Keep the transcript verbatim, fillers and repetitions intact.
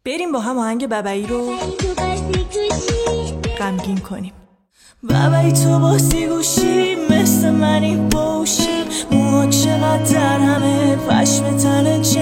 بریم با هم آهنگ ببعی رو غمگین کنیم. ببعی تو بازی گوشی مثل منی باشی، موها چقدر در همه پشم تنه